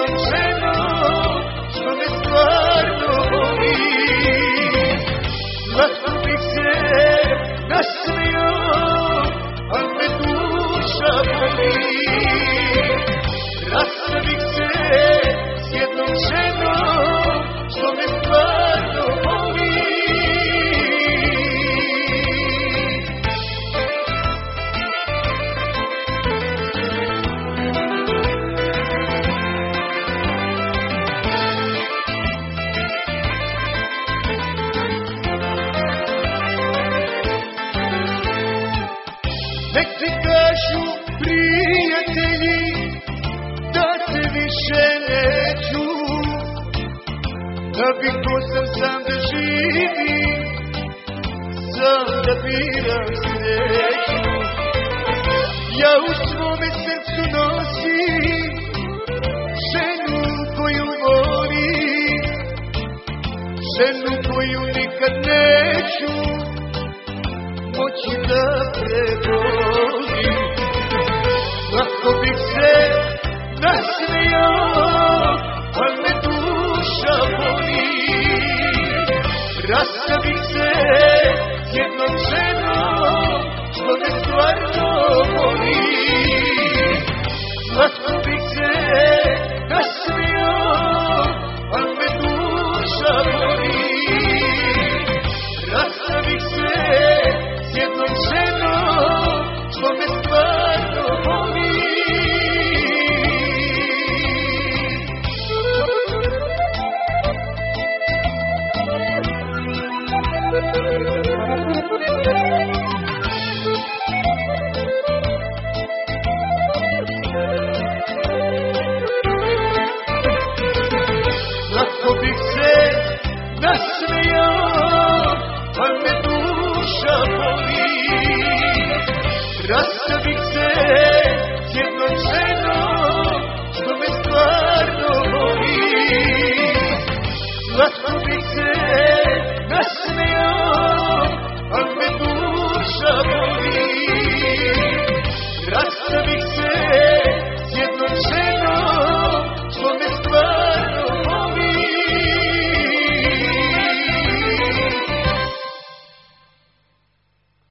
jednom ženom što me stvarno voli. Slatko bih se nasmijao, al me duša boli. Rastao bih se s jednom ženom što me stvarno voli. Nek ti kažu prijatelji da te više neću, da bih ko sam da živim, sam da biram sreću. Ja u svome srcu nosim ženu koju volim, ženu koju nikad neću moći da prebolim. Lako bih se nasmijao, al me duša boli. Rastao bih se s jednom ženom što me stvarno voli. Lako bih se nasmijao, al me duša boli. Rastao bih se s jednom ženom što me stvarno voli. Lako bih se nasmijao, al me duša boli. Rastao bih